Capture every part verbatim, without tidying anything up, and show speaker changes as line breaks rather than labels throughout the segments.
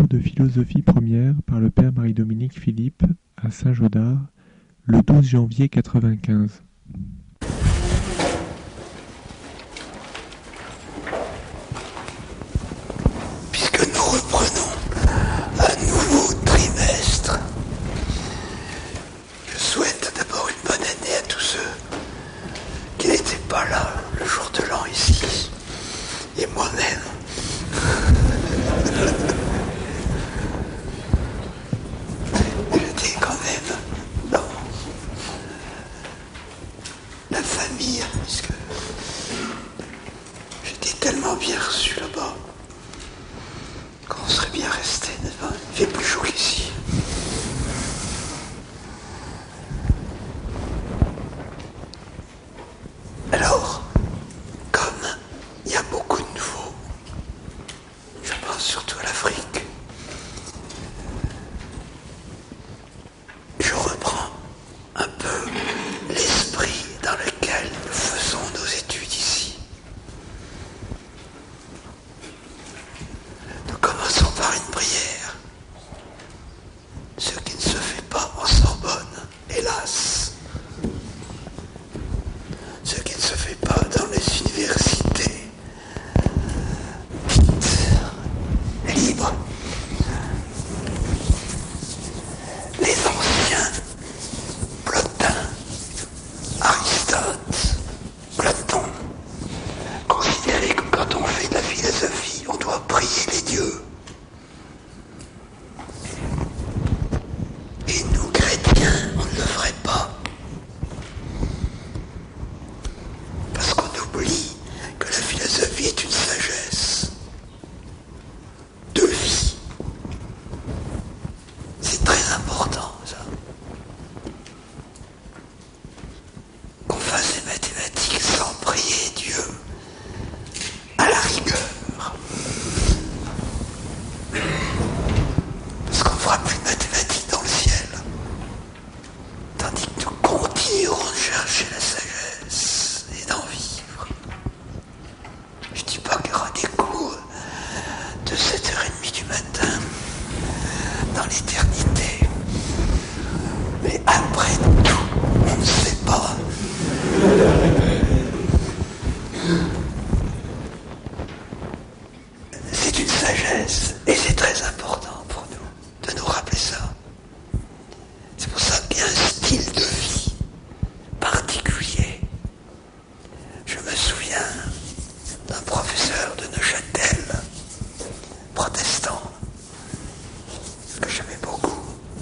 cours de philosophie première par le père Marie-Dominique Philippe à Saint-Gaudard le douze janvier quatre-vingt-quinze.
Puisque nous reprenons un nouveau trimestre, je souhaite d'abord une bonne année à tous ceux qui n'étaient pas là le jour de l'an ici, et moi-même. J'étais quand même dans la famille, puisque j'étais tellement bien reçu là-bas qu'on serait bien resté, n'est-ce pas? Il fait plus chaud qu'ici. Alors, comme il y a beaucoup de nouveaux, je pense surtout à l'Afrique, je reprends un peu l'esprit dans lequel nous faisons nos études ici. Nous commençons par une prière, ce qui ne se fait pas en Sorbonne, hélas. Ce qui ne se fait pas dans les universités dites libres. Les anciens, Plotin, Aristote, Platon, considéraient que quand on fait de la philosophie, on doit prier les dieux. Et nous, chrétiens, on ne le ferait pas. Parce qu'on oublie que la philosophie est une sagesse de vie. C'est très important, ça. Qu'on fasse des mathématiques sans prier Dieu, à la rigueur. Parce qu'on ne fera plus de mathématiques dans le ciel. Tandis que nous continuerons de chercher la sagesse et d'en vivre. Je dis pas qu'il y aura des cours de sept heures trente du matin dans l'éternité. Mais après tout, on ne sait pas. C'est une sagesse et c'est très important pour nous de nous rappeler ça. C'est pour ça qu'il y a un style de vie particulier. Je me souviens d'un professeur de Neuchâtel, protestant, que j'aimais beaucoup.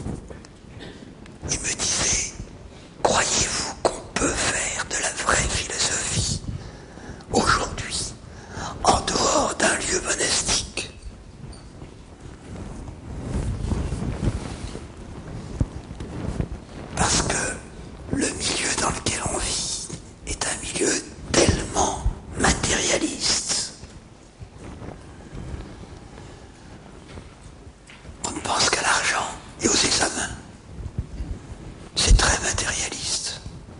Il me disait, croyez-vous qu'on peut faire de la vraie philosophie aujourd'hui, en dehors d'un lieu monastique? Parce que le milieu dans lequel on vit est un milieu tellement matérialiste. On ne pense qu'à l'argent et aux examens. C'est très matérialiste.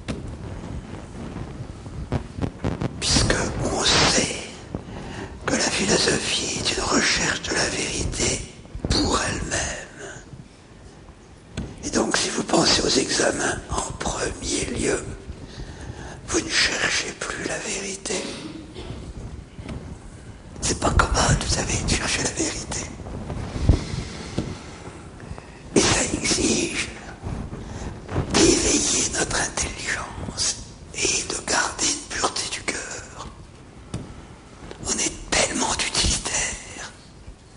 Puisque on sait que la philosophie est une recherche de la vérité pour elle-même. Et donc si vous pensez aux examens en premier lieu, vous ne cherchez plus la vérité. C'est pas commode, vous savez, de chercher la vérité. Et ça exige d'éveiller notre intelligence et de garder une pureté du cœur. On est tellement utilitaire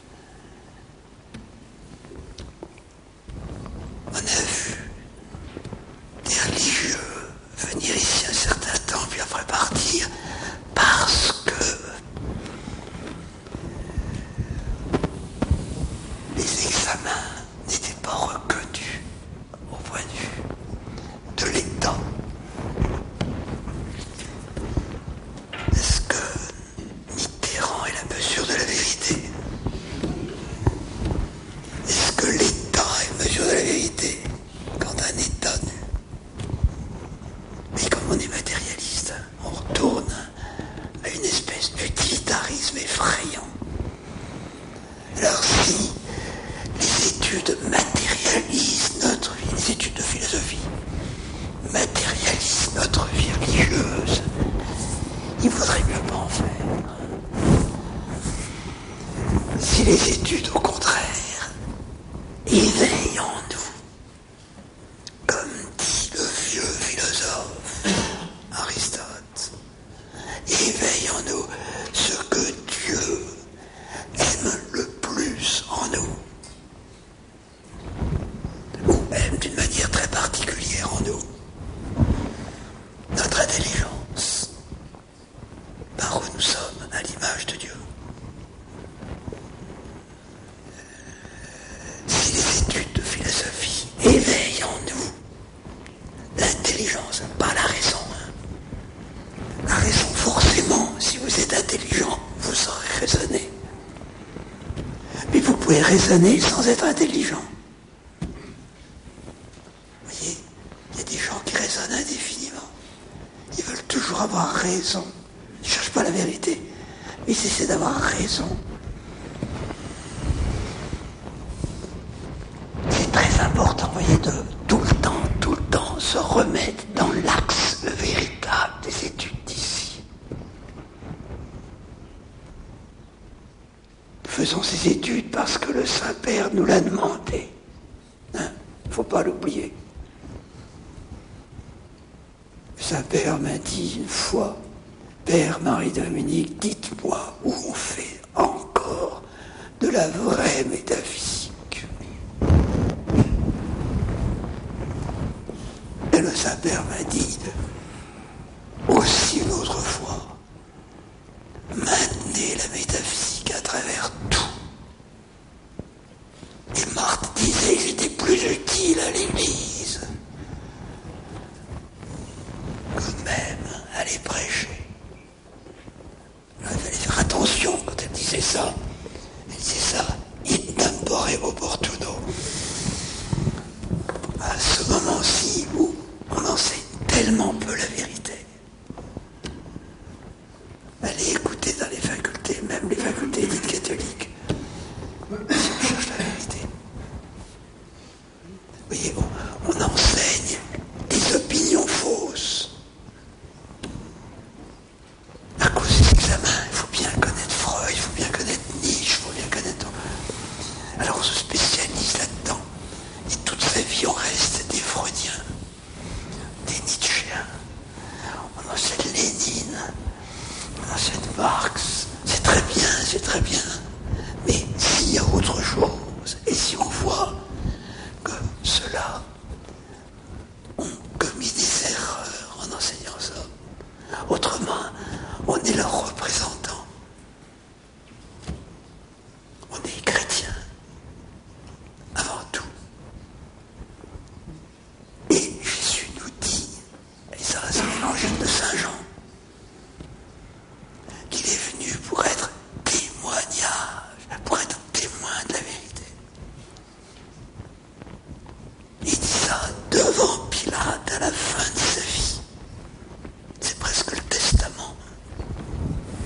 les études, au contraire, éveillent en nous, comme dit le vieux philosophe Aristote, éveillent en nous ce que Dieu aime le plus en nous, ou aime d'une manière très particulière en nous, notre intelligence, par où nous sommes à l'image de Dieu. Si les études de philosophie éveillent en nous l'intelligence, pas la raison. Hein. La raison, forcément, si vous êtes intelligent, vous saurez raisonner. Mais vous pouvez raisonner sans être intelligent. Vous voyez, il y a des gens qui raisonnent indéfiniment. Ils veulent toujours avoir raison. Ils ne cherchent pas la vérité, mais ils essaient d'avoir raison. C'est très important, vous voyez, de tout le temps, tout le temps se remettre dans l'axe véritable des études d'ici. Faisons ces études parce que le Saint-Père nous l'a demandé. Hein? Il ne faut pas l'oublier. Le Saint-Père m'a dit une fois, Père Marie-Dominique, dites-moi où on fait encore de la vraie métaphysique. Et le Saint-Père m'a dit, aussi une autre fois, maintenez la métaphysique à travers tout. Et Marthe disait que j'étais plus utile à l'Église que même aller prêcher. Alors, il fallait faire attention quand elle disait ça. Elle disait ça, in tempore opportuno. À ce moment-ci où on enseigne tellement peu la vérité. Allez écouter dans les facultés, même les facultés dites catholiques, si on cherche la vérité. Vous voyez, on, on enseigne des opinions fausses. À cause des examens, il faut bien connaître Freud, il faut bien connaître Nietzsche, il faut bien connaître... Alors on se spécialise là-dedans. Et toute sa vie, on reste des Freudiens, des Nietzschéens. On enseigne Lénine, on enseigne Marx. C'est très bien, c'est très bien. Mais s'il y a autre chose, et si on voit que ceux-là ont commis des erreurs en enseignant ça, autrement, on est leur représentant. On est chrétien, avant tout. Et Jésus nous dit, et ça c'est l'évangile de Saint Jean, qu'il est venu pour être témoignage, pour être témoin de la vérité. Il dit ça devant Pilate à la fin de sa vie. C'est presque le testament.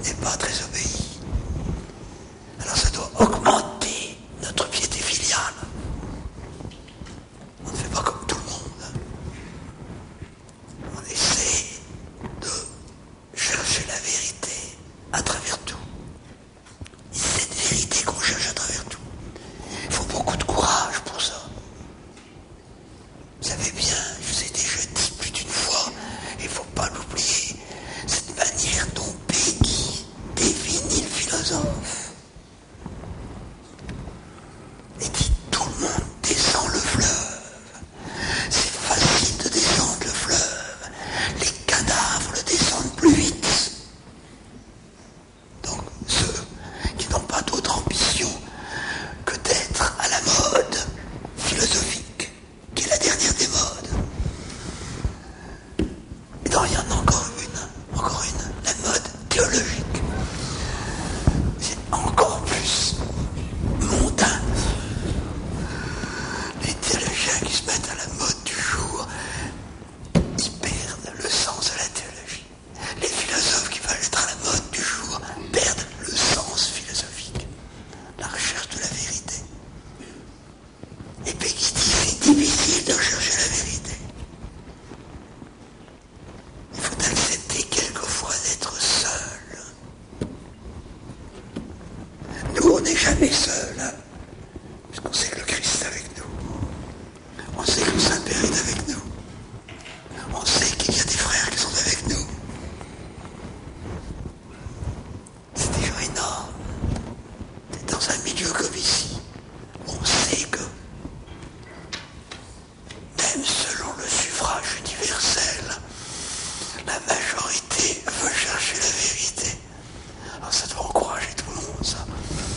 n'est pas très obéie. Alors ça doit augmenter notre piété filiale. On ne fait pas comme tout le monde. On essaie de chercher la vérité à travers tout. Et c'est cette vérité qu'on cherche à travers tout. Il faut beaucoup de courage pour ça. Vous savez bien, je vous ai déjà dit plus d'une fois, il ne faut pas l'oublier, cette manière dont Peggy définit le philosophe. Et dit tout le monde descend le fleuve. C'est facile de descendre le fleuve. Les cadavres le descendent plus vite. Donc ceux qui n'ont pas d'autre ambition que d'être à la mode philosophique, qui est la dernière des modes. Et donc il y en a encore une, encore une, la mode théologique. C'est encore plus mondain. Les théologiens qui se mettent à la mode du jour, ils perdent le sens de la théologie. Les philosophes qui veulent être à la mode du jour perdent le sens philosophique, la recherche de la vérité. Et puis qui dit c'est difficile de rechercher la vérité. Il faut accepter quelquefois d'être seul. Nous, on n'est jamais seul, hein, puisqu'on sait que le Christ est avec nous. On sait que le Saint-Père est avec nous. On sait qu'il y a des frères qui sont avec nous. C'est déjà énorme. C'est dans un milieu comme ici. On sait que, même selon le suffrage universel, la majorité veut chercher la vérité. Alors ça doit encourager tout le monde, ça.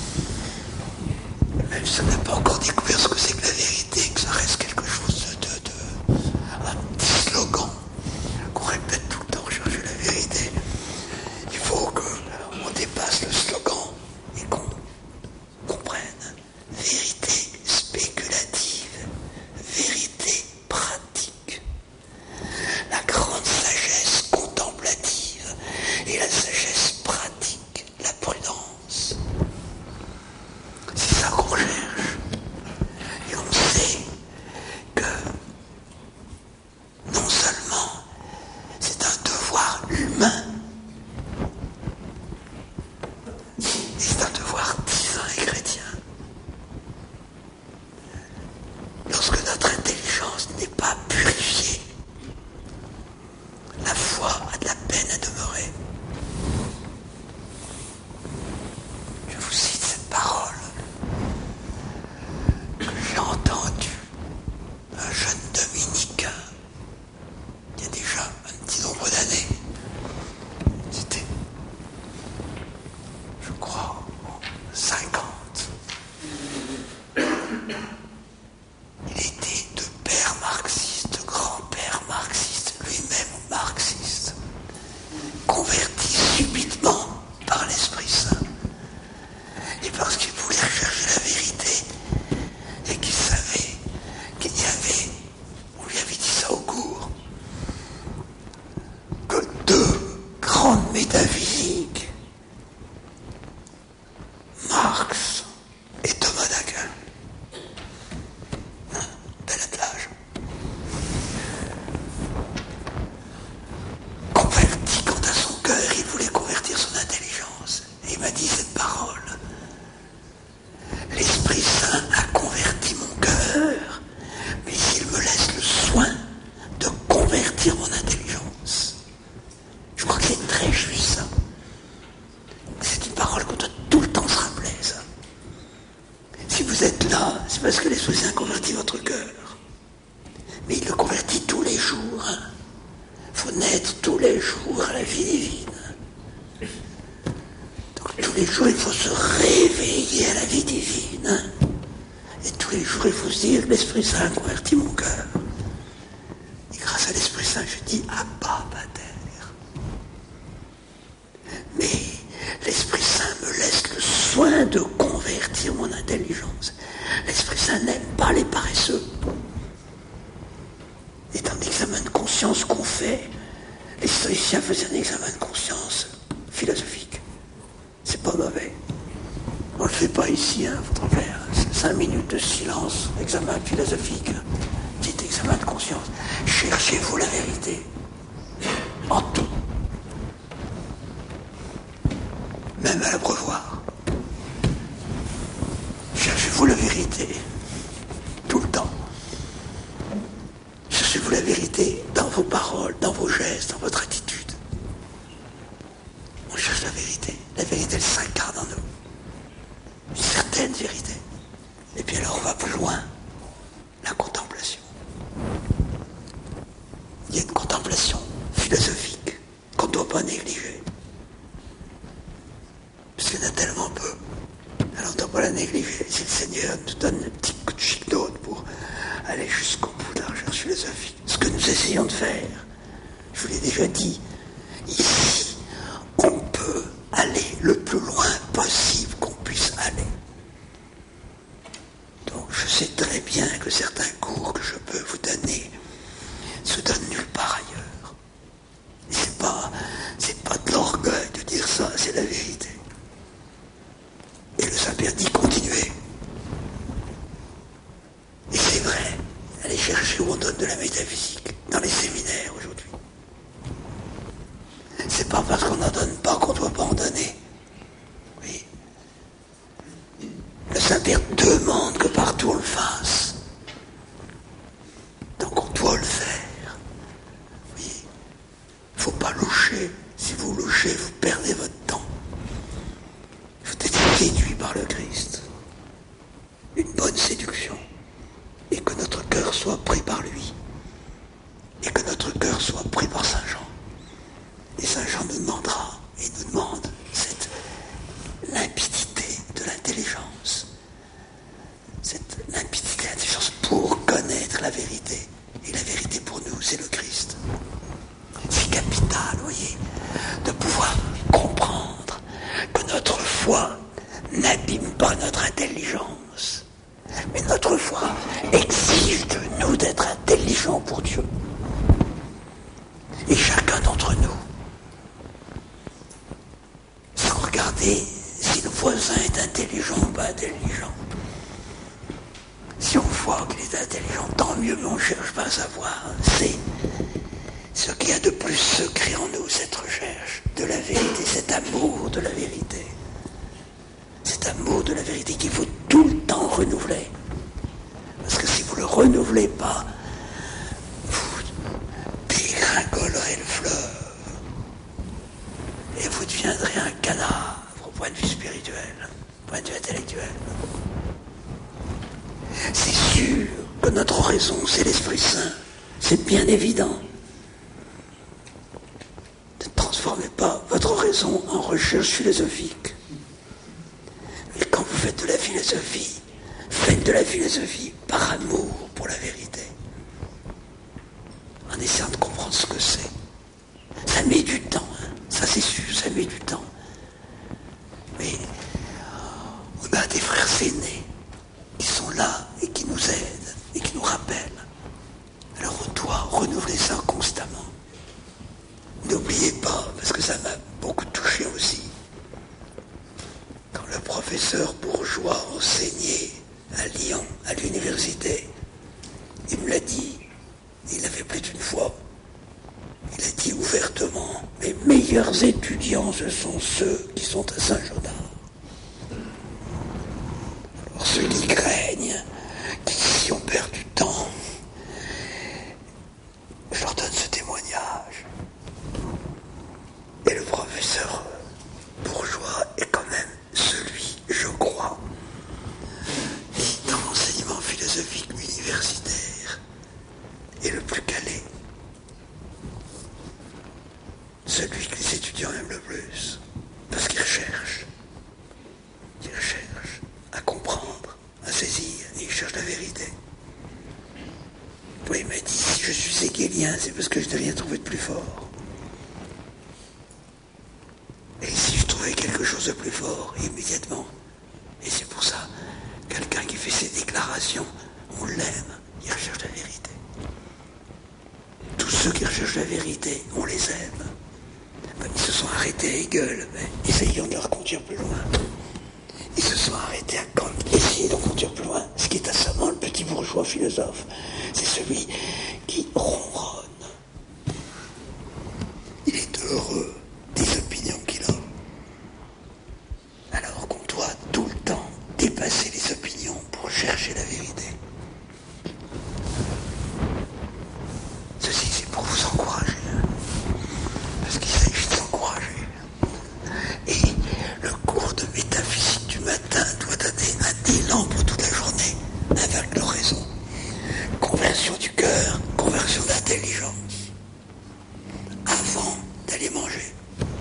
Même si on n'a pas encore découvert ce que c'est que la vérité, que ça reste quelque chose de, de, de un petit slogan qu'on répète tout le temps, chercher la vérité. Il faut qu'on dépasse le slogan et qu'on comprenne. Vérité spéculative, vérité pratique. La grande sagesse contemplative et la sagesse pratique, la prudence. C'est ça qu'on cherche. Et on sait que non seulement c'est un devoir humain, c'est un devoir divin et chrétien. Lorsque notre intelligence n'est pas purifiée, la foi a de la peine à demeurer. Je vous cite cette parole que j'ai entendue d'un jeune dominicain il y a déjà un petit nombre d'années. C'était, je crois, en cinquante. Il était de père marxiste, de grand-père marxiste, lui-même marxiste, converti subitement par l'Esprit Saint. Et parce qu'il voulait rechercher la vérité, et qu'il savait qu'il y avait, on lui avait dit ça au cours, que deux grandes métaphysiques, Marx et Thomas d'Aquin. Hein, bel attelage. Converti quant à son cœur, il voulait convertir son intelligence. Et il m'a dit cette parole. L'Esprit Saint a converti mon cœur, mais il me laisse le soin de convertir mon intelligence. Je crois que c'est très juste, ça. C'est une parole qu'on doit tout le temps se rappeler, ça. Si vous êtes là, c'est parce que l'Esprit Saint convertit votre cœur. Mais il le convertit tous les jours. Il hein. faut naître tous les jours à la vie divine. Donc tous les jours, il faut se réveiller à la vie divine. Hein. Et tous les jours, il faut se dire, l'Esprit Saint a converti mon cœur. Et grâce à l'Esprit Saint, je dis, Abba, Pater. Mais l'Esprit Saint me laisse le soin de convertir mon intelligence. L'Esprit Saint n'aime pas les paresseux. C'est un examen de conscience qu'on fait. Les stoïciens faisaient un examen de conscience philosophique. mauvais. On ne le fait pas ici, hein, votre père. Cinq minutes de silence, examen philosophique, petit examen de conscience. Cherchez-vous la vérité. En tout. Même à l'abreuvoir. Cherchez-vous la vérité. Tout le temps. Cherchez-vous la vérité dans vos paroles, dans vos gestes, dans votre attitude. On cherche la vérité. La vérité, elle s'incarne en nous. Une certaine vérité. Et puis alors on va plus loin. La contemplation. Il y a une contemplation philosophique qu'on ne doit pas négliger. Parce qu'il y en a tellement peu. Alors on ne doit pas la négliger. Si le Seigneur nous donne un petit coup de chic-note pour aller jusqu'au bout de la recherche philosophique. Ce que nous essayons de faire. Je vous l'ai déjà dit. Ici, on peut aller le plus loin possible qu'on puisse aller. Donc je sais très bien que certains cours que je peux vous donner se donnent nulle part ailleurs. Et c'est pas, c'est pas de l'orgueil de dire ça, c'est la vérité. Et le Saint-Père dit continuez. Et c'est vrai, allez chercher où on donne de la métaphysique, dans les séminaires aujourd'hui. C'est pas parce qu'on n'en donne pas qu'on ne doit pas en donner. Oui. Le Saint-Père demande que partout on le fasse. Donc on doit le faire. Oui. Il ne faut pas loucher. Si vous louchez, vous perdez votre temps. Il faut être séduit par le Christ. Une bonne séduction. Et que notre cœur soit pris par lui. Et que notre cœur soit pris par Saint Jean. Et Saint Jean nous demandera, et nous demande cette limpidité de l'intelligence. Cette limpidité de l'intelligence pour connaître la vérité. Et la vérité pour nous, c'est le Christ. C'est capital, vous voyez, de pouvoir comprendre que notre foi n'abîme pas notre intelligence. Mais notre foi exige de nous d'être intelligents pour Dieu. Et chacun d'entre nous, sans regarder si le voisin est intelligent ou pas intelligent. Si on voit qu'il est intelligent, tant mieux, mais on ne cherche pas à savoir. C'est ce qu'il y a de plus secret en nous, cette recherche de la vérité, cet amour de la vérité. Cet amour de la vérité qu'il faut tout le temps renouveler. Parce que si vous ne le renouvelez pas, vous dégringolerez le fleuve. Et vous deviendrez un cadavre au point de vue spirituel, au point de vue intellectuel. C'est sûr que notre raison, c'est l'Esprit Saint. C'est bien évident. Ne transformez pas votre raison en recherche philosophique. Mais quand vous faites de la philosophie, faites de la philosophie par amour pour la vérité. En essayant de comprendre ce que c'est. Ça met du temps, hein. Ça c'est sûr, ça met du temps. Mais on a des frères aînés qui sont là et qui nous aident et qui nous rappellent. Alors on doit renouveler ça constamment. N'oubliez pas, parce que ça m'a beaucoup touché aussi, quand le professeur Bourgeois enseignait à Lyon, à l'université, il me l'a dit, il l'a fait plus d'une fois, il a dit ouvertement, les meilleurs étudiants, ce sont ceux qui sont à Saint-Jonard. Alors ceux qui craignent, qui si on perd du temps, je leur donne ce témoignage. Et le professeur Bourgeois est quand même celui, je crois, qui, dans l'enseignement philosophique universitaire, est le plus calé. Celui que les étudiants aiment le plus. Parce qu'ils recherchent. Ils recherchent à comprendre, à saisir, et ils cherchent la vérité. Oui, il m'a dit, si je suis hégélien, c'est parce que je n'ai rien trouvé de plus fort. Et si je trouvais quelque chose de plus fort, immédiatement. Et c'est pour ça, quelqu'un qui fait ces déclarations, on l'aime, il recherche la vérité. Tous ceux qui recherchent la vérité, on les aime. Ben, ils se sont arrêtés à Hegel, essayons de leur conduire plus loin. Ils se sont arrêtés à Kant, essayez de conduire plus loin. Ce qui est assommant, le petit bourgeois philosophe, c'est celui qui ronronne. Il est heureux des opinions qu'il a. Alors qu'on doit tout le temps dépasser les opinions pour chercher la vérité. Ceci, c'est pour vous encourager. Parce qu'il s'agit de s'encourager. Et le cours de métaphysique du matin doit donner un élan pour toute la journée, avec leur raison. Conversion du cœur, conversion d'intelligence. Avant d'aller manger.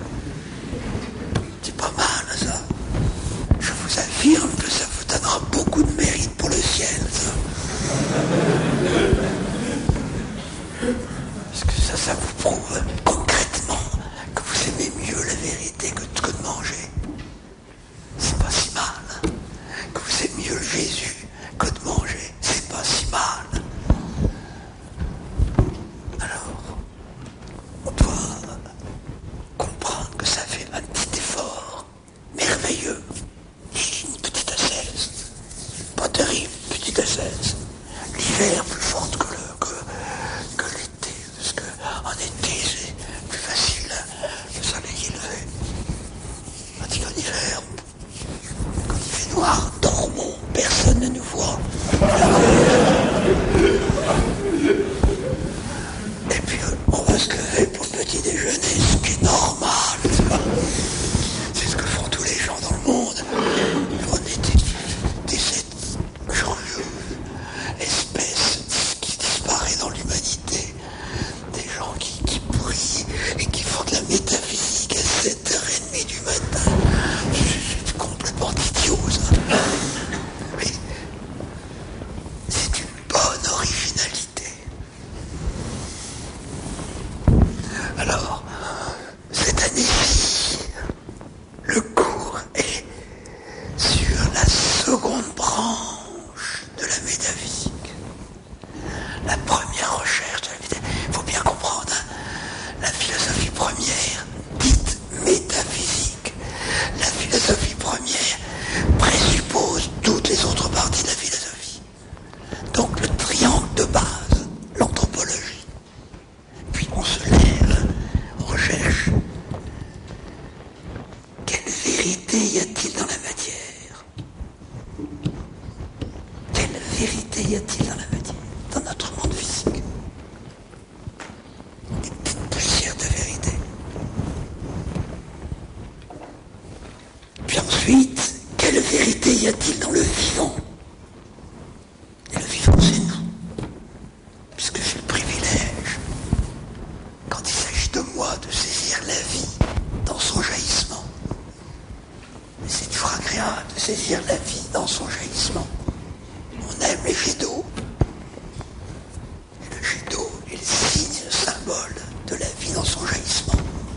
C'est pas mal, ça. Je vous affirme que ça vous donnera beaucoup de mérite pour le ciel, ça. Parce que ça, ça vous prouve concrètement que vous aimez mieux la vérité que, que de manger. C'est pas si mal. Que vous aimez mieux le Jésus que de manger. C'est pas si mal. Alors, on doit comprendre que ça fait un petit effort merveilleux. Une petite ascèse. Pas terrible, petite ascèse. L'hiver plus forte que le que, que l'été. Parce qu'en été, c'est plus facile. Le soleil est levé. Tandis qu'en hiver, quand il fait noir, dormons, personne ne nous voit. Et puis on va se lever pour le petit déjeuner, ce qui est normal. C'est ce que font tous les gens dans le monde. On est des, des cette curieuse espèce qui disparaît dans l'humanité. Des gens qui, qui prient et qui font de la métaphysique à sept heures trente du matin. C'est complètement idiot, ça. Mais c'est une bonne originalité. Alors, cette année-ci, le cours est sur la seconde branche de la métaphysique. La première recherche de la métaphysique. Il faut bien comprendre, hein, la philosophie première, dite métaphysique. La philosophie première présuppose toutes les autres parties de la philosophie. Donc le triangle de base, l'anthropologie. Puis on se lève, on recherche. Quelle vérité y a-t-il dans la matière? Quelle vérité y a-t-il dans la matière? Dans notre monde physique. Des petites poussières de vérité. Puis ensuite, quelle vérité y a-t-il dans le vivant? Et le vivant, c'est nous. Puisque j'ai le privilège, quand il s'agit de moi, de saisir la vie dans son jaillissement. Et c'est toujours agréable de saisir la vie dans son jaillissement. On aime les jets d'eau. Et le jet d'eau est le signe, le symbole de la vie dans son jaillissement.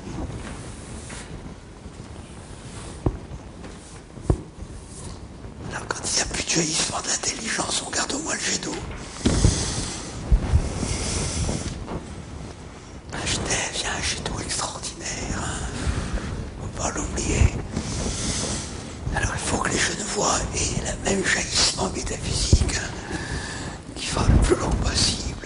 Alors quand il n'y a plus de jaillissement d'intelligence, on garde au moins le jet d'eau. Un Genève, il y a un jet d'eau extraordinaire. Hein. Faut pas l'oublier. Alors il faut que les jeunes voient aient le même jaillissement métaphysique, hein, qui va le plus long possible.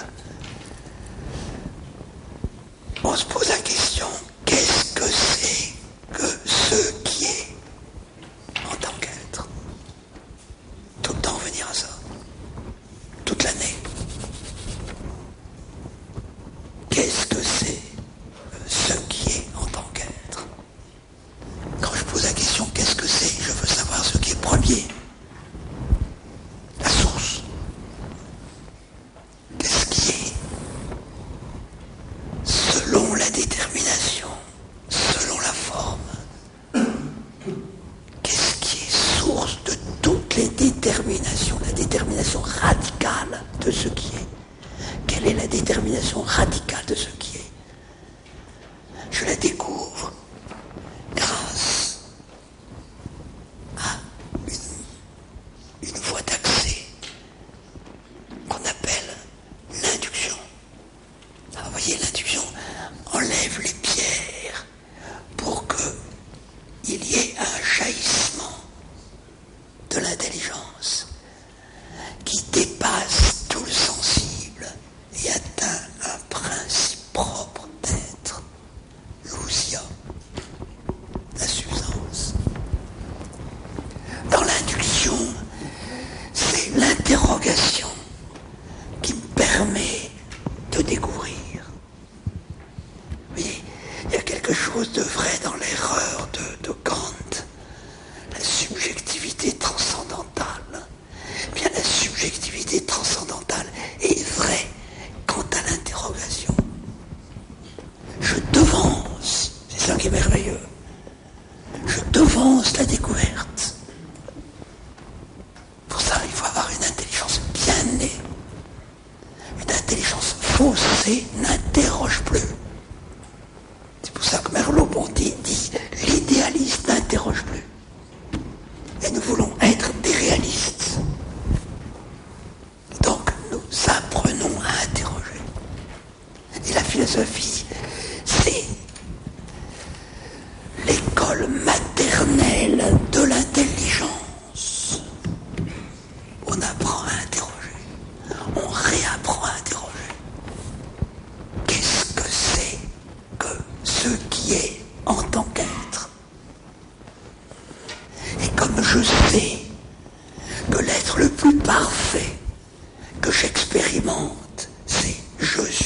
On se pose la question, qu'est-ce que c'est que ce qui est en tant qu'être? Tout le temps venir à ça. Toute l'année. Qu'est-ce que c'est ce qui est en tant qu'être? Quand je pose la question, qu'est-ce que c'est? Je veux savoir ce qui est premier. La source. Qu'est-ce qui est? Selon la détermination il y ait un jaillissement de l'intelligence qui dépasse tout le sensible et atteint un principe propre d'être, l'ousia, la substance. Dans l'intuition, c'est l'interrogation qui me permet de découvrir. Oui, il y a quelque chose de vrai dans l'erreur de, de Kant, la subjectivité transcendantale. Eh bien, la subjectivité transcendantale est vraie quant à l'interrogation. Je devance, c'est ça qui est merveilleux, je devance la découverte. Pour ça, il faut avoir une intelligence bien née. Une intelligence faussée n'interroge plus. C'est pour ça que Merleau-Ponty dit « l'idéaliste n'interroge plus ». Et nous voulons être des réalistes. Donc, nous apprenons à interroger. Et la philosophie, c'est l'école maternelle de l'intelligence. On apprend à interroger. On réapprend à interroger. Qu'est-ce que c'est que ce qui est en tant qu'être? Et comme je sais que l'être le plus parfait que j'expérimente, c'est « je suis »,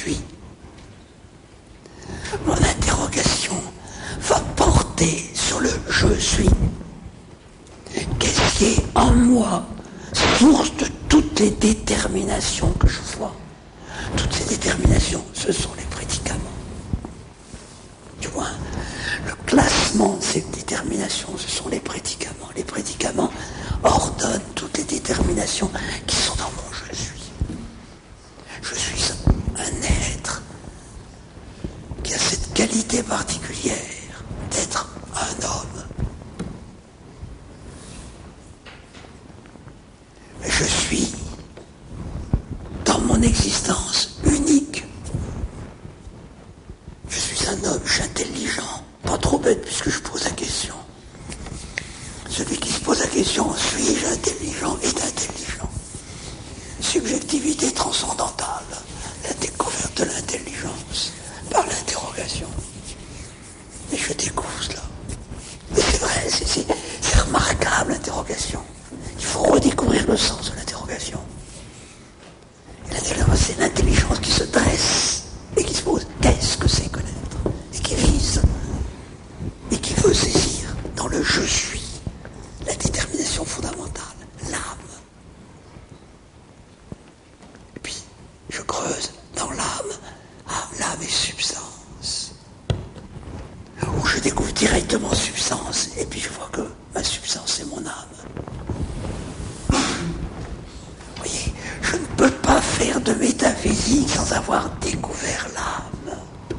mon interrogation va porter sur le « je suis ». Qu'est-ce qui est en moi, source de toutes les déterminations que je vois? Toutes ces déterminations, ce sont les prédicaments. Du moins, le classement de ces déterminations, ce sont les prédicaments. Les prédicaments ordonnent toutes les déterminations qui sont dans mon « je suis ». Je suis un être qui a cette qualité particulière d'être un homme. Mais je suis, dans mon existence, unique. Je suis un homme, je suis intelligent. Pas trop bête puisque je pose la question. Celui qui se pose la question, suis-je intelligent, est intelligent. Subjectivité transcendantale, la découverte de l'intelligence par l'interrogation. Et je découvre cela. Et c'est vrai, c'est, c'est, c'est remarquable l'interrogation. Il faut redécouvrir le sens de l'interrogation. Et l'intelligence, c'est l'intelligence qui se dresse et qui se pose qu'est-ce que c'est que l'être, et qui vise et qui veut saisir dans le je suis la détermination fondamentale, l'âme. Et puis je creuse dans l'âme. Ah, l'âme est substance. Où je découvre directement substance et puis je vois que ma substance c'est mon âme. Vous voyez, je ne peux pas faire de métaphysique sans avoir découvert l'âme.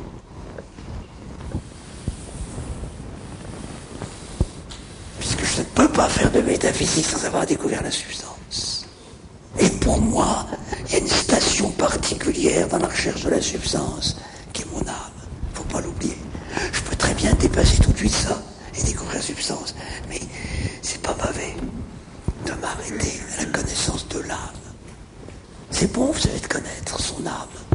Puisque je ne peux pas faire de métaphysique sans avoir découvert la substance. Et pour moi, il y a une station particulière dans la recherche de la substance qui est mon âme. Il ne faut pas l'oublier. Je peux très bien dépasser tout de suite ça et découvrir la substance. Mais c'est pas mauvais de m'arrêter à la connaissance de l'âme. C'est bon, vous savez, de connaître son âme.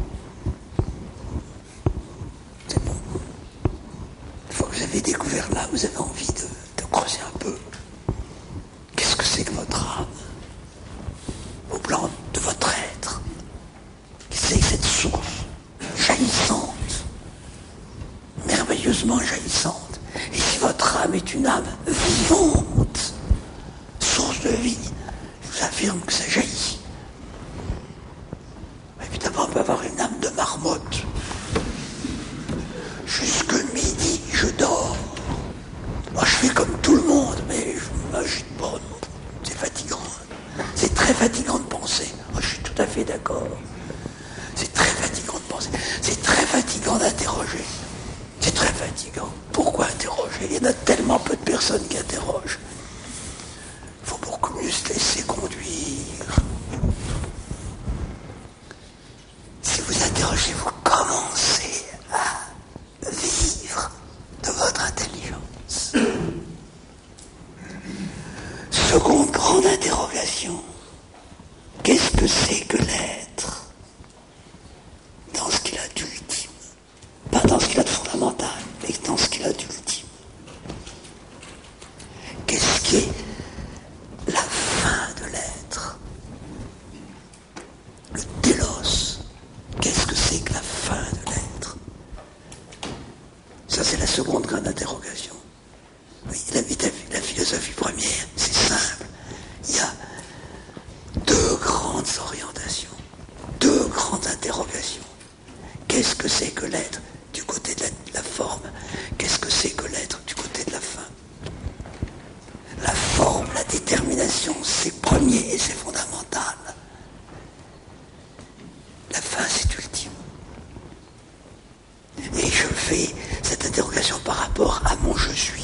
C'est bon. Une fois que vous avez découvert l'âme, vous avez envie de, de creuser un peu. Qu'est-ce que c'est que votre âme? Au plan de votre être. Qu'est-ce que c'est que cette source jaillissante, merveilleusement jaillissante? Et si votre âme est une âme vivante, source de vie, je vous affirme que ça jaillit. Et puis d'abord, on peut avoir une âme de marmotte. Jusque midi, je dors. Moi, je fais comme tout le monde, mais je m'agite pas. C'est fatigant. C'est très fatigant de penser. Moi, je suis tout à fait d'accord. C'est très fatigant de penser. C'est très fatigant d'interroger. C'est très fatigant. Pourquoi interroger? Il y en a tellement peu de personnes qui interrogent. Il faut beaucoup mieux se laisser conduire. Si vous interrogez, vous commencez à vivre de votre intelligence. seconde grande interrogation. Qu'est-ce que c'est que l'être dans ce qu'il a d'ultime? Pas dans ce qu'il a de fondamental, mais dans ce qu'il a d'ultime. Qu'est-ce qui est la fin de l'être? Le télos. Qu'est-ce que c'est que la fin de l'être? Ça, c'est la seconde grande interrogation. Oui, la, la philosophie première, c'est simple. Il y a deux grandes orientations, deux grandes interrogations. Qu'est-ce que c'est que l'être du côté de la, de la forme? Qu'est-ce que c'est que l'être du côté de la fin? La forme, la détermination, c'est premier et c'est fondamental. La fin, c'est ultime. Et je fais cette interrogation par rapport à mon je suis.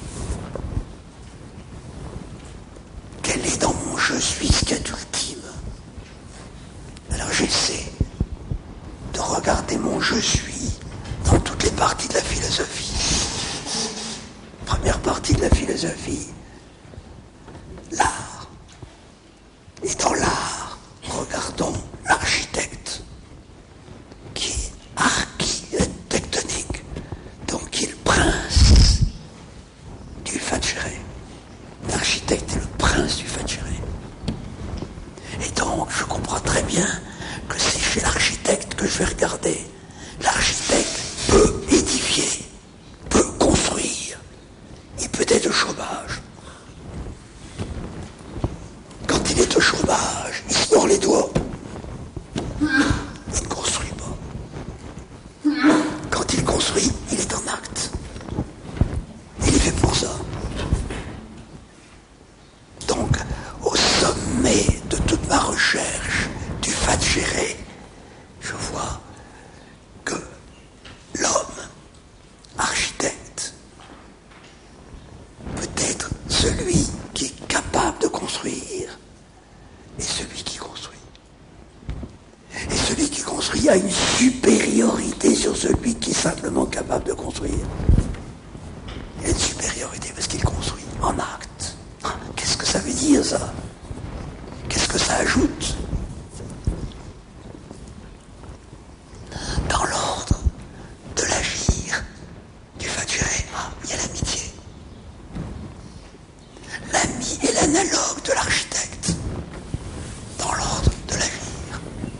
Quel est dans mon je suis ce qu'il y a d'ultime? Alors j'essaie de regarder mon je suis dans toutes les parties de la philosophie. Première partie de la philosophie, l'art. Et dans l'art, regardons l'architecte qui est architectonique, donc qui est le prince du facere. L'architecte est le prince du facere. Et donc, je comprends très bien que c'est chez l'architecte que je vais regarder. L'architecte peut édifier, peut construire. Il peut être au chômage. Quand il est au chômage, il se mord les doigts. Il ne construit pas. Quand il construit, il est en acte. Il est fait pour ça. Donc, au sommet de toute ma recherche du facere, je vois que l'homme, architecte, peut être celui qui est capable de construire et celui qui construit. Et celui qui construit a une supériorité sur celui qui est simplement capable de construire. Il a une supériorité parce qu'il construit en acte. Qu'est-ce que ça veut dire, ça? Qu'est-ce que ça ajoute? Dans l'ordre de l'agir du facere, ah, il y a l'amitié. L'ami est l'analogue de l'architecte. Dans l'ordre de l'agir.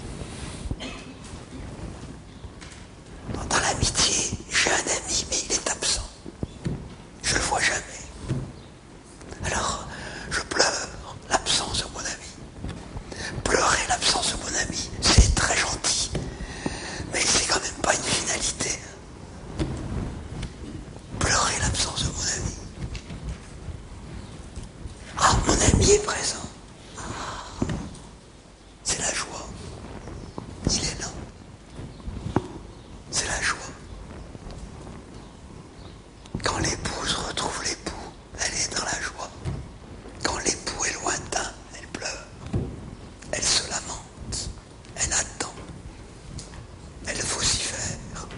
Dans l'amitié, j'ai un ami, mais il est absent. Je le vois jamais. Alors, je pleure l'absence de mon ami. Pleurer l'absence de mon ami, c'est très gentil. Mais c'est quand même pas une finalité. Pleurer l'absence de mon ami. Ah, mon ami est présent. Ah, c'est la joie. Il est là. C'est la joie. Quand l'épouse retrouve l'époux, elle est dans la joie. Quand l'époux est lointain, elle pleure. Elle se lamente. Elle attend. Elle vocifère.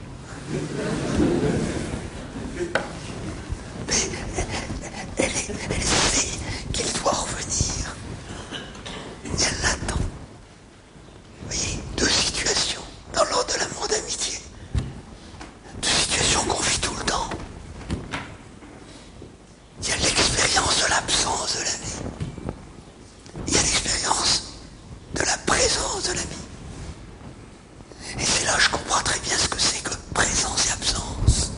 Mais elle, elle, elle, elle sait qu'il doit revenir. Et elle l'attend. Vous voyez, deux situations dans l'ordre de l'amour d'amitié. Deux situations qu'on vit tout le temps. Il y a l'expérience de l'absence de l'ami. Il y a l'expérience de la présence de l'ami. Et c'est là que je comprends très bien ce que c'est que présence et absence.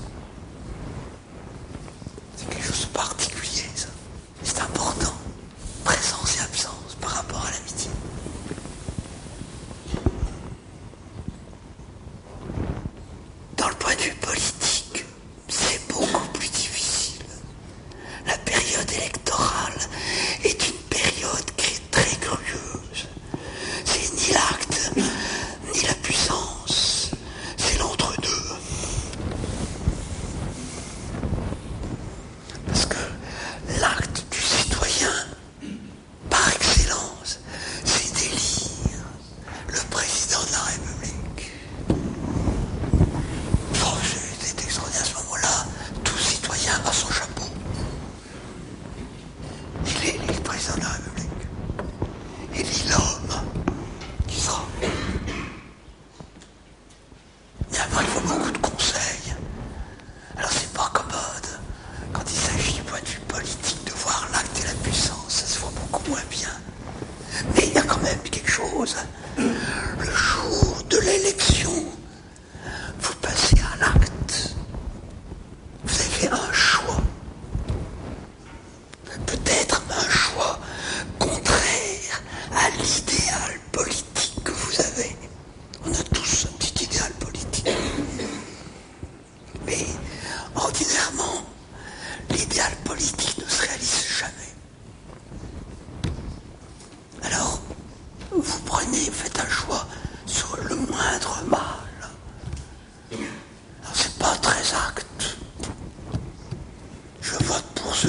C'est quelque chose de particulier, ça. C'est important. Présence et absence par rapport à l'amitié. Dans le point de vue politique, c'est beaucoup plus difficile. La période électorale est une période qui est très curieuse. C'est ni l'acte, ni la puissance. C'est l'entre-deux. Parce que l'acte du citoyen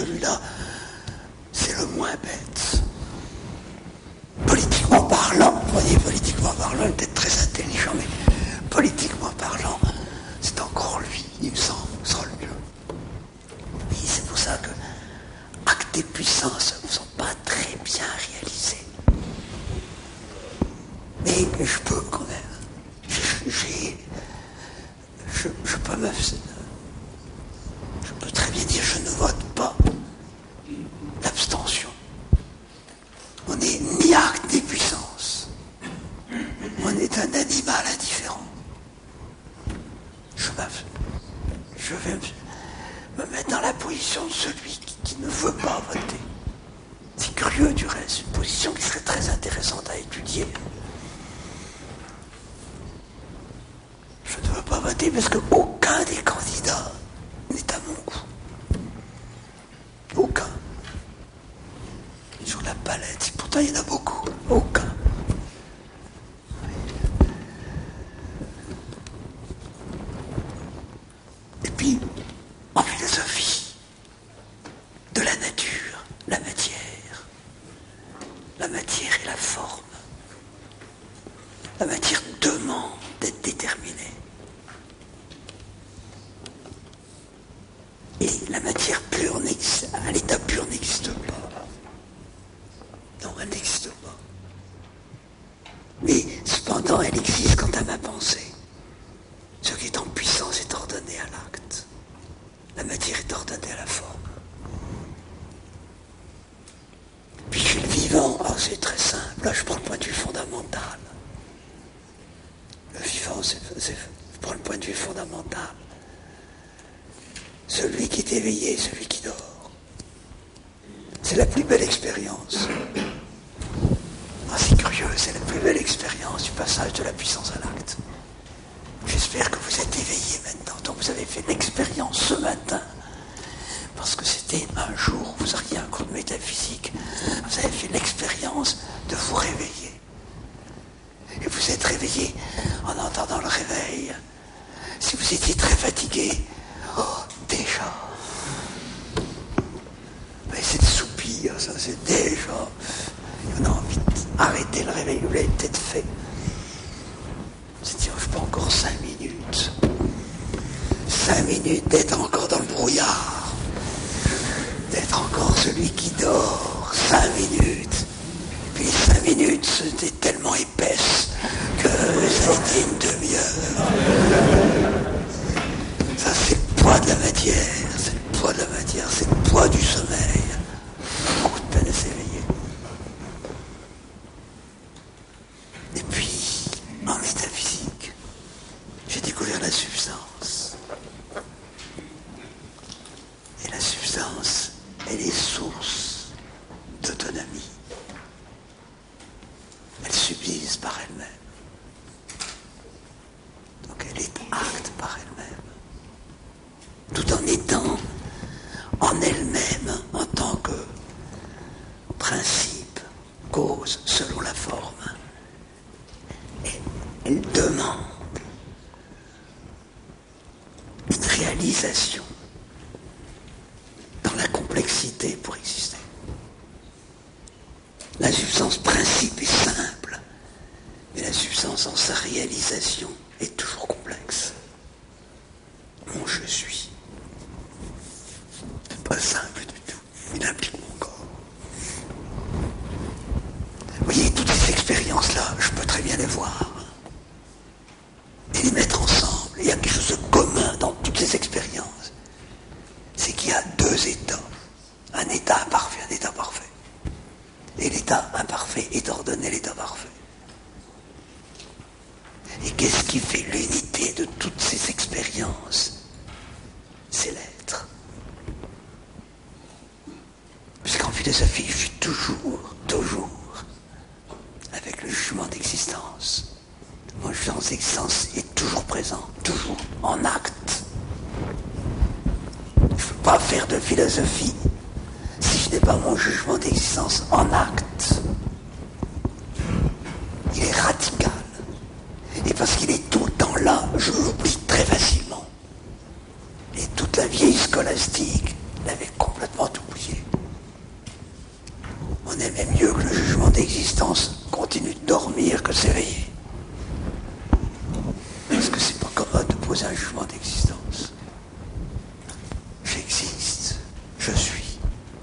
celui-là, c'est le moins bête. Politiquement parlant, vous voyez, politiquement parlant, il est peut-être très intelligent, mais politiquement parlant, c'est encore lui, il me semble, sera le mieux. Oui, c'est pour ça que actes et puissances ne sont pas très bien réalisés. Mais je peux quand même. J'ai, je, je peux me, je peux très bien dire je ne vote pas. L'abstention. On n'est ni acte ni puissance. On est un animal indifférent. Je, je vais me, me mettre dans la position de celui qui, qui ne veut pas voter. C'est curieux du reste, une position qui serait très intéressante à étudier. Je ne veux pas voter parce qu'aucun des candidats n'est à mon goût. Aucun. Sur la palette, pourtant il y en a beaucoup. Aucun. Et puis, en philosophie, de la nature, la matière. La matière et la forme. La matière demande d'être déterminée. Et la matière pure, à l'état pur, n'existe pas. Non, elle n'existe pas. Mais cependant, elle existe quant à ma pensée. Ce qui est en puissance est ordonné à l'acte. La matière est ordonnée à la forme. Puis chez le vivant, alors c'est très simple. Là, je prends le point de vue fondamental. Le vivant, c'est, c'est, je prends le point de vue fondamental. Celui qui est éveillé, celui qui dort. C'est la plus belle expérience. Ah, c'est curieux, c'est la plus belle expérience du passage de la puissance à l'acte. J'espère que vous êtes éveillés maintenant. Donc vous avez fait l'expérience ce matin. Parce que c'était un jour où vous auriez un cours de métaphysique. Vous avez fait l'expérience de vous réveiller. Et vous êtes réveillé en entendant le réveil. Si vous étiez très fatigué, oh, déjà. Mais c'est le soupir, ça, c'est déjà. On a envie d'arrêter le réveil, vous l'avez peut-être fait. C'est dire, je peux encore cinq minutes. Cinq minutes d'être encore dans le brouillard. D'être encore celui qui dort. Cinq minutes. Et puis les cinq minutes, c'était tellement épaisse que ça a été une demi-heure. Ça, c'est le poids de la matière. C'est le poids de la matière. C'est le poids du sommeil. Beaucoup de peine à s'éveiller. Et puis, en métaphysique, j'ai découvert la substance. Et la substance, elle est source d'autonomie. Elle subsiste par elle-même. Donc elle est acte par elle-même. Tout en étant en elle-même en tant que principe, cause selon la forme. Et elle demande une réalisation dans la complexité pour exister. La substance principe est simple, mais la substance en sa réalisation est toujours complexe. Mon je suis. C'est pas simple du tout. Il implique mon corps. Vous voyez, toutes ces expériences-là, je peux très bien les voir. Et les mettre ensemble. Il y a quelque chose de commun dans toutes ces expériences. C'est qu'il y a deux états. Un état imparfait, un état parfait. Et l'état imparfait est ordonné à l'état parfait. Et qu'est-ce qui fait l'unité de toutes ces expériences? C'est l'être. Puisqu'en philosophie, je suis toujours, toujours avec le jugement d'existence. Mon jugement d'existence est toujours présent, toujours en acte. Je ne peux pas faire de philosophie si je n'ai pas mon jugement d'existence en acte. Il est radical. Et parce qu'il est tout le temps là, je l'oublie très facilement. Et toute la vieille scolastique l'avait complètement oublié. dormir que de s'éveiller. Parce que c'est pas commode de poser un jugement d'existence. J'existe, je suis.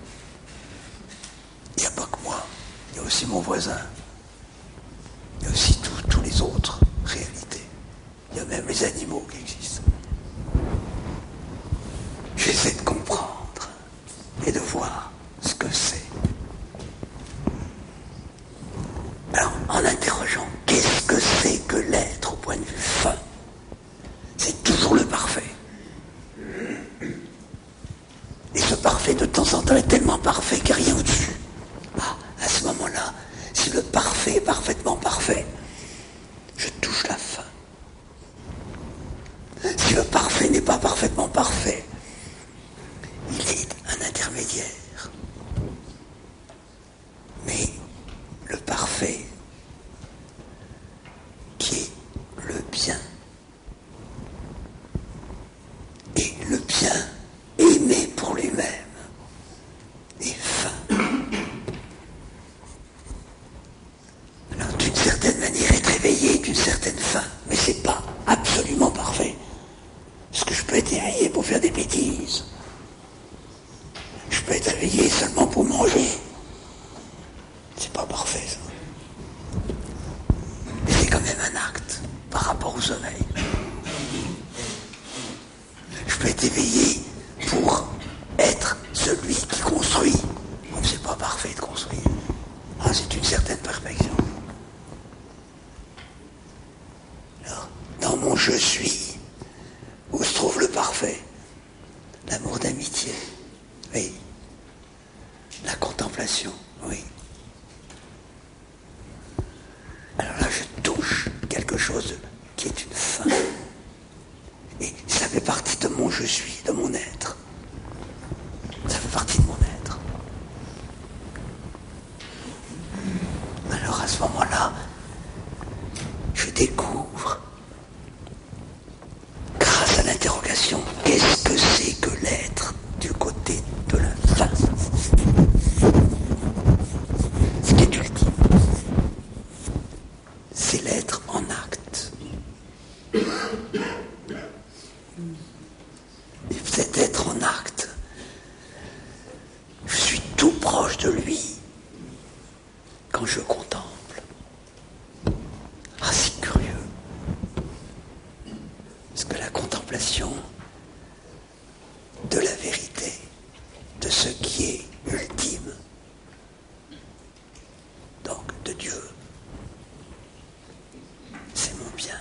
Il n'y a pas que moi, il y a aussi mon voisin. Il y a aussi tout, tous les autres réalités. Il y a même les animaux qui existent. J'essaie de comprendre et de voir ce que c'est. Alors, en interrogeant, qu'est-ce que c'est que l'être au point de vue fin? C'est toujours le parfait. Et ce parfait, de temps en temps, est tellement parfait qu'il n'y a rien au-dessus. Ah, à ce moment-là, si le parfait est parfaitement parfait, je touche la fin. Si le parfait n'est pas parfaitement parfait, il est un intermédiaire. Mais le parfait, qui est le bien, et le bien aimé pour lui-même, est fin. Alors, d'une certaine manière, être éveillé d'une certaine fin, mais c'est pas absolument parfait. Parce que je peux être éveillé pour faire des bêtises. Je peux être éveillé seulement pour manger. C'est pas parfait, ça. Mais c'est quand même un acte par rapport au sommeil. Je peux être éveillé pour être celui qui construit. Bon, c'est pas parfait de construire. Ah, c'est une certaine perfection. Alors, dans mon je suis, où se trouve le parfait? L'amour d'amitié, oui. La contemplation, oui. Alors là, je touche quelque chose qui est une fin. Et ça fait partie de mon je suis, de mon être. Ça fait partie de mon être. Alors à ce moment-là, je découvre, grâce à l'interrogation, qu'est-ce que c'est que l'être du côté de la fin. Ce qui est ultime, c'est l'être en acte. Et cet être en acte, je suis tout proche de lui quand je contemple. Ah, c'est curieux. Parce que la contemplation de la vérité, de ce qui est ultime, donc de Dieu, c'est mon bien.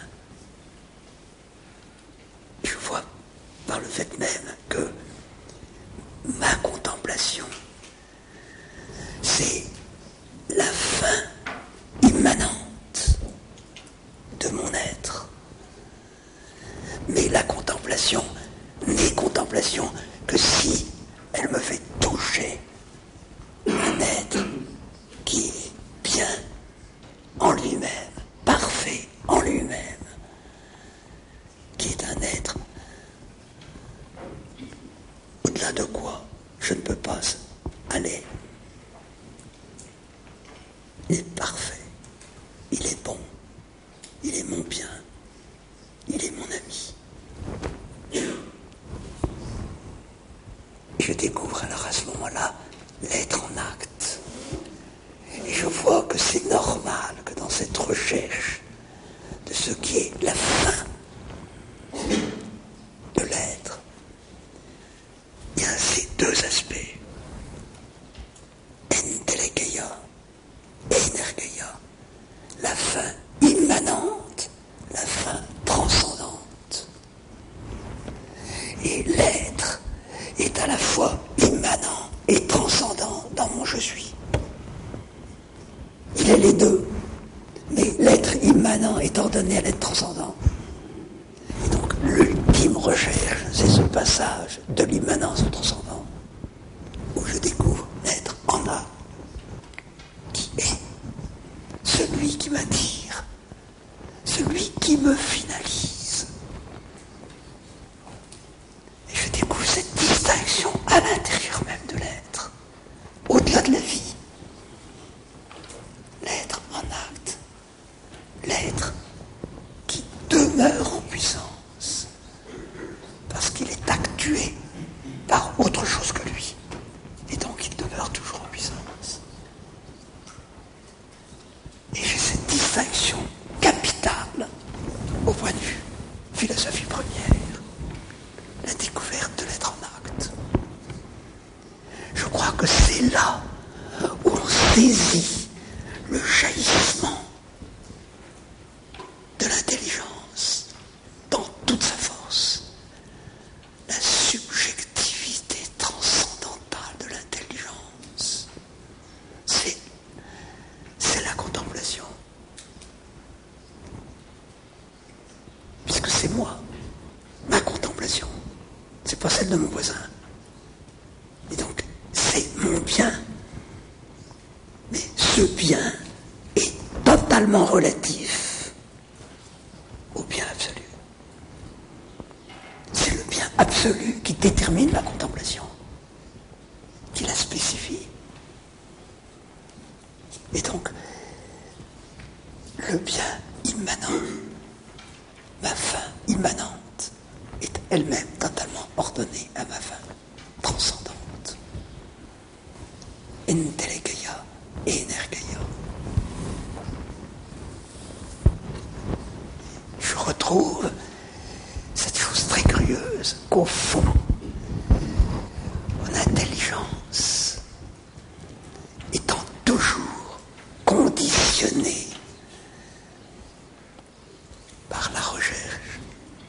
Je vois par le fait même que ma contemplation, c'est la fin immanente de mon être. Mais la contemplation n'est contemplation que si elle me fait toucher un être qui est bien en lui-même, parfait en lui-même, qui est un être au-delà de quoi je ne peux pas aller. Il est parfait, il est bon, il est mon bien, il est mon ami. Je découvre alors à ce moment-là l'être en acte. Et je vois que c'est normal que dans cette recherche de ce qui est la fin de l'être, il y a ces deux aspects. Entelegeia et energeia. La fin immanente, la fin transcendante. Et l'être est à la fois immanent et transcendant dans mon je suis. Il est les deux. Mais l'être immanent est ordonné à l'être transcendant. Et donc l'ultime recherche, c'est ce passage de l'immanence au transcendant, où je découvre l'être en âme, qui est celui qui m'attire, celui qui me finalise. Et je découvre cette distinction à l'intérieur même de l'être, au-delà de la vie. L'être en acte, que c'est là où on saisit le jaillissement de l'intelligence dans toute sa force, la subjectivité transcendantale de l'intelligence. C'est, c'est la contemplation. Puisque c'est moi, ma contemplation, c'est pas celle de mon voisin. Et donc, c'est mon bien. Mais ce bien est totalement relatif au bien absolu. C'est le bien absolu qui détermine la contemplation, qui la spécifie. Et donc, le bien immanent, ma fin immanente, est elle-même totalement ordonnée à ma fin transcendante. Entelegeia et energeia. Je retrouve cette chose très curieuse qu'au fond, mon intelligence étant toujours conditionnée par la recherche,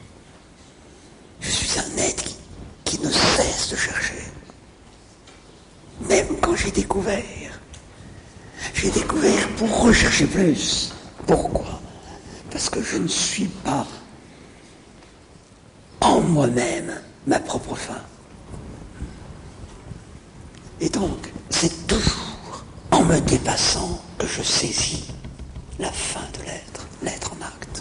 je suis un être qui, qui ne cesse de chercher. Même quand j'ai découvert, j'ai découvert pour rechercher plus. Pourquoi ? Parce que je ne suis pas en moi-même ma propre fin. Et donc, c'est toujours en me dépassant que je saisis la fin de l'être, l'être en acte.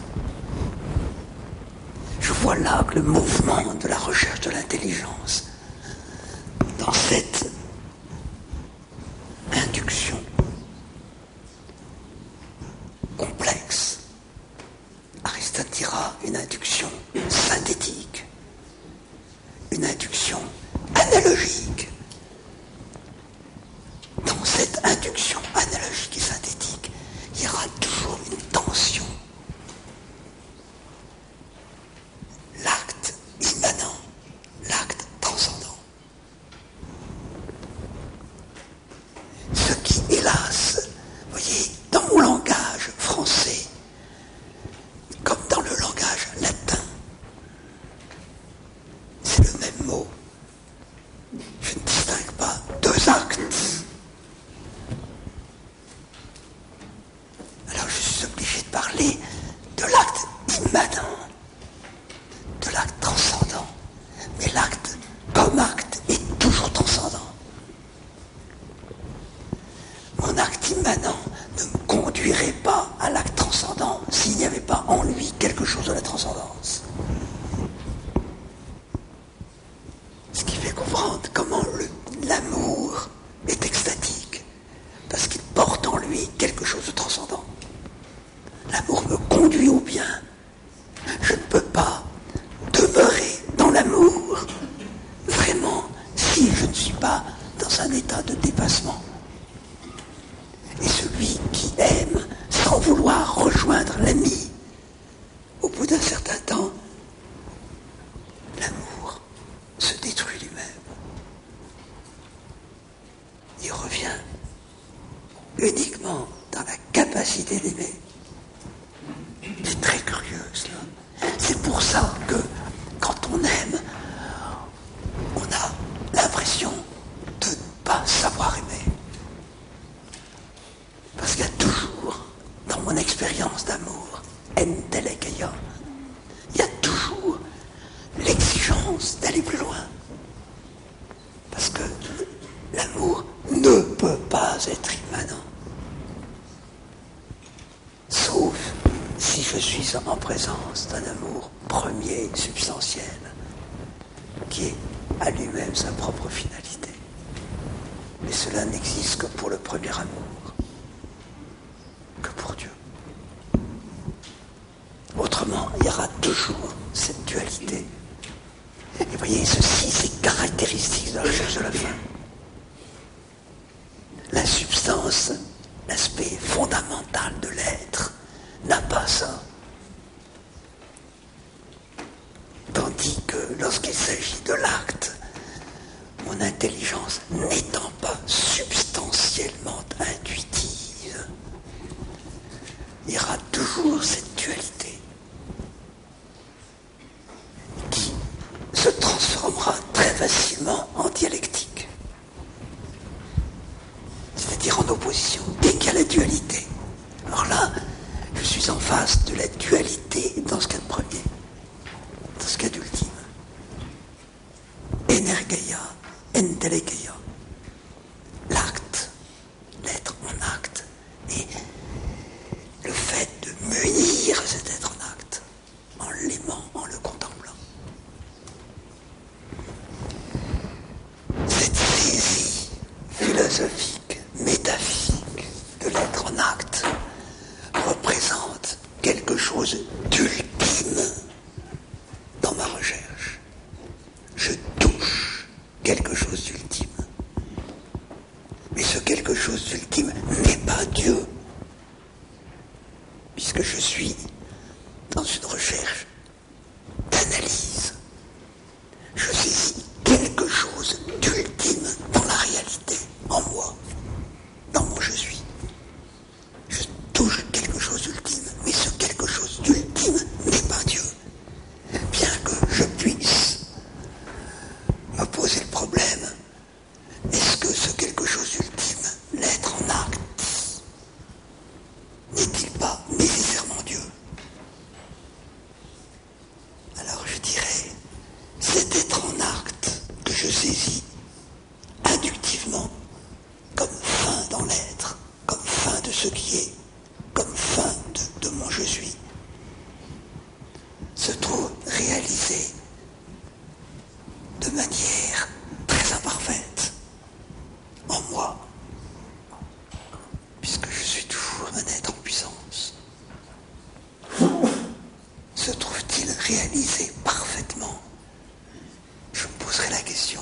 Je vois là que le mouvement de la recherche de l'intelligence, dans cette induction complexe, Aristote dira une induction synthétique, une induction analogique. Dans cette induction analogique et synthétique, il y aura toujours une tension. L'acte immanent, l'acte transcendant. Ce qui, hélas, vous voyez, dans mon langage français, comme dans le langage latin, c'est le même mot. Je ne distingue pas deux actes. Alors je suis obligé de parler de l'acte immanent, de l'acte transcendant. Mais l'acte, comme acte, est toujours transcendant. Mon acte immanent ne me conduirait pas à l'acte transcendant s'il n'y avait pas en lui quelque chose de la transcendance. Ce qui fait comprendre comment le, l'amour est extatique, parce qu'il porte en lui quelque chose de transcendant. L'amour me conduit au bien. Je ne peux pas demeurer dans l'amour, vraiment, si je ne suis pas dans un état de dépassement. Et celui qui aime sans vouloir rejoindre l'ami, au bout d'un certain temps, l'amour se détruit lui-même. Il revient uniquement dans la capacité d'aimer. C'est très curieux cela. C'est pour ça que quand on aime, on a l'impression de ne pas savoir aimer. Parce qu'il y a toujours, dans mon expérience d'amour, entelegeia, il y a toujours l'exigence d'aller plus loin. Parce que l'amour ne peut pas être immanent. Sauf si je suis en présence d'un amour premier, substantiel, qui est à lui-même sa propre finalité. Mais cela n'existe que pour le premier amour, que pour Dieu. Autrement, il y aura toujours cette dualité. Et voyez, ceci, c'est caractéristique de la recherche de la fin. La substance, l'aspect fondamental de l'être, n'a pas ça. Tandis que lorsqu'il s'agit de l'acte, mon intelligence n'étant pas dire en opposition, dès qu'il y a la dualité. Alors là, je suis en face de la dualité dans ce cas de premier, dans ce cas d'ultime. Energeia, entelegeia. L'acte, l'être en acte, et le fait de munir cet être en acte, en l'aimant, en le contemplant. Cette saisie philosophique, métaphysique de l'être en acte représente quelque chose d'ultime dans ma recherche. Je touche quelque chose d'ultime. Mais ce quelque chose d'ultime n'est pas Dieu, puisque je suis dans une recherche d'analyse. Je saisis quelque chose d'ultime dans la réalité, en moi, dans mon je suis. Je touche quelque chose d'ultime, mais ce quelque chose d'ultime n'est pas Dieu. Bien que je puisse me poser le problème, est-ce que ce quelque chose d'ultime, l'être en acte, n'est-il pas nécessairement Dieu? Alors je dirais, cet être en acte que je saisis inductivement comme fin dans l'être, comme fin de ce qui est, comme fin de, de mon je suis, se trouve réalisé de manière très imparfaite en moi, puisque je suis toujours un être en puissance. Se trouve-t-il réalisé parfaitement? Je me poserai la question.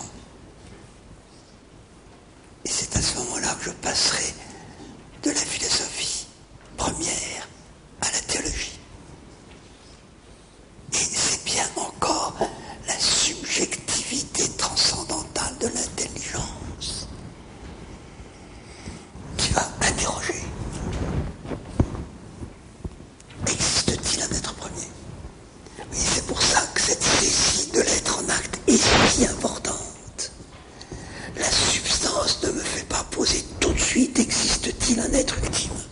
Et c'est à ce moment-là que je passerai de la philosophie première à la théologie. Et c'est bien encore la subjectivité transcendantale de l'intelligence qui va interroger. Existe-t-il un être premier? Et c'est pour ça que cette saisie de l'être en acte est si importante. La substance ne me fait pas poser tout de suite, existe-t-il un être ultime?